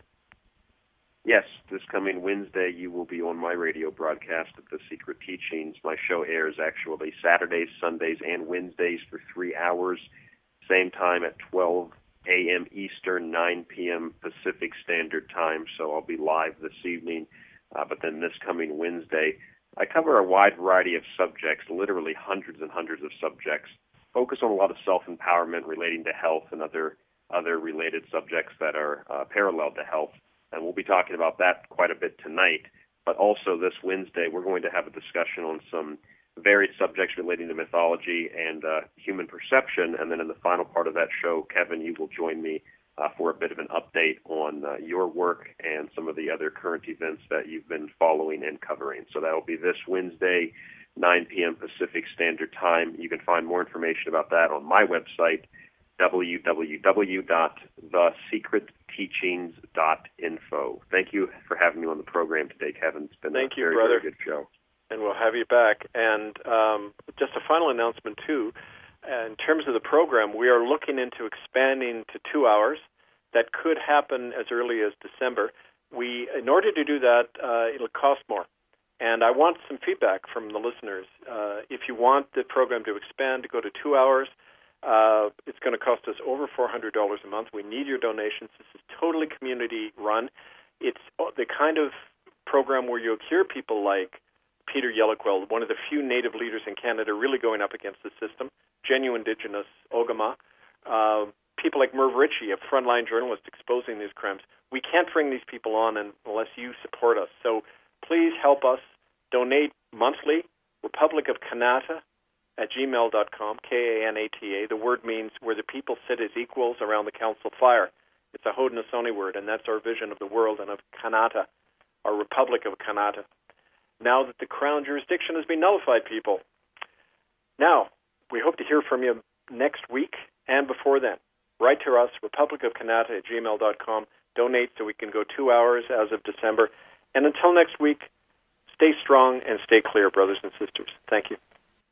Yes, this coming Wednesday you will be on my radio broadcast of The Secret Teachings. My show airs actually Saturdays, Sundays, and Wednesdays for three hours, same time at twelve a.m. Eastern, nine p.m. Pacific Standard Time, so I'll be live this evening. Uh, but then this coming Wednesday, I cover a wide variety of subjects, literally hundreds and hundreds of subjects, focus on a lot of self-empowerment relating to health and other, other related subjects that are uh, parallel to health. And we'll be talking about that quite a bit tonight. But also this Wednesday, we're going to have a discussion on some varied subjects relating to mythology and uh, human perception. And then in the final part of that show, Kevin, you will join me uh, for a bit of an update on uh, your work and some of the other current events that you've been following and covering. So that will be this Wednesday, nine p.m. Pacific Standard Time. You can find more information about that on my website, w w w dot the secret teachings dot info. Thank you for having me on the program today, Kevin. It's been Thank a you, very, brother. very good show. And we'll have you back. And um, just a final announcement, too. In terms of the program, we are looking into expanding to two hours. That could happen as early as December. We, in order to do that, uh, it'll cost more. And I want some feedback from the listeners. Uh, if you want the program to expand, to go to two hours, Uh, it's going to cost us over four hundred dollars a month. We need your donations. This is totally community-run. It's the kind of program where you'll hear people like Peter Yellowquill, one of the few Native leaders in Canada really going up against the system, genuine Indigenous Ogama, uh, people like Merv Ritchie, a frontline journalist exposing these crimes. We can't bring these people on unless you support us. So please help us. Donate monthly. Republic of Kanata at gmail dot com, K A N A T A. The word means where the people sit as equals around the council fire. It's a Haudenosaunee word, and that's our vision of the world and of Kanata, our Republic of Kanata. Now that the Crown jurisdiction has been nullified, people. Now, we hope to hear from you next week and before then. Write to us, republic of kanata at gmail dot com. Donate so we can go two hours as of December. And until next week, stay strong and stay clear, brothers and sisters. Thank you.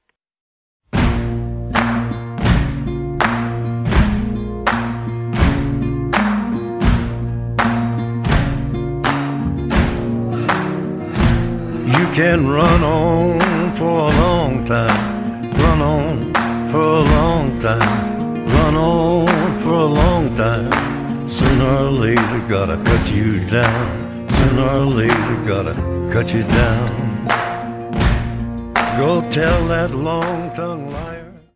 You can run on for a long time, run on for a long time, run on for a long time. Sooner or later gotta cut you down, sooner or later gotta cut you down. Go tell that long-tongued liar.